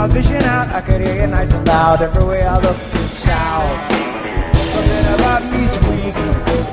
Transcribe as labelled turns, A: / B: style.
A: I was fishing out, I could hear you nice and loud. Everywhere I looked is south. Something about me's weak.